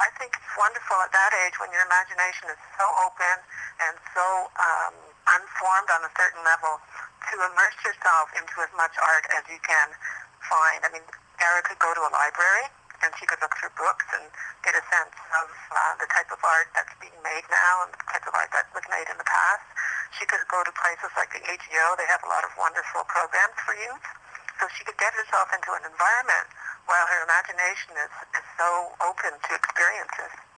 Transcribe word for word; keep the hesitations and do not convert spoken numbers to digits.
I think it's wonderful at that age when your imagination is so open and so um, unformed on a certain level to immerse yourself into as much art as you can find. I mean, Era could go to a library and she could look through books and get a sense of uh, the type of art that's being made now and the type of art that was made in the past. She could go to places like the A G O. They have a lot of wonderful programs for youth. So she could get herself into an environment while her imagination is, is so open to experiences.